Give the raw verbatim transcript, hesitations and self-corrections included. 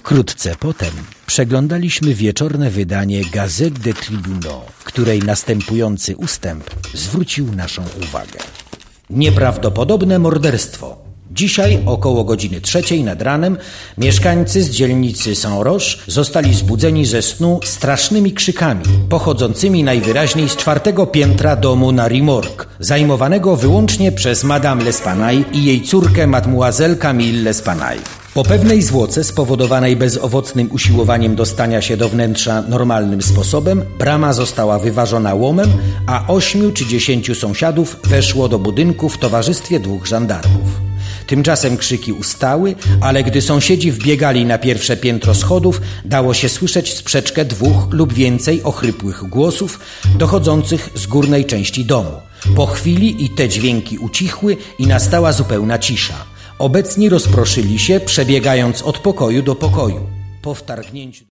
Wkrótce potem przeglądaliśmy wieczorne wydanie Gazette des Tribunaux, której następujący ustęp zwrócił naszą uwagę. Nieprawdopodobne morderstwo. Dzisiaj około godziny trzeciej nad ranem mieszkańcy z dzielnicy Saint-Roch zostali zbudzeni ze snu strasznymi krzykami, pochodzącymi najwyraźniej z czwartego piętra domu na Rue Morgue, zajmowanego wyłącznie przez Madame L'Espanaye i jej córkę Mademoiselle Camille L'Espanaye. Po pewnej zwłoce spowodowanej bezowocnym usiłowaniem dostania się do wnętrza normalnym sposobem, brama została wyważona łomem, a ośmiu czy dziesięciu sąsiadów weszło do budynku w towarzystwie dwóch żandarmów. Tymczasem krzyki ustały, ale gdy sąsiedzi wbiegali na pierwsze piętro schodów, dało się słyszeć sprzeczkę dwóch lub więcej ochrypłych głosów dochodzących z górnej części domu. Po chwili i te dźwięki ucichły i nastała zupełna cisza. Obecni rozproszyli się, przebiegając od pokoju do pokoju. Po wtargnięciu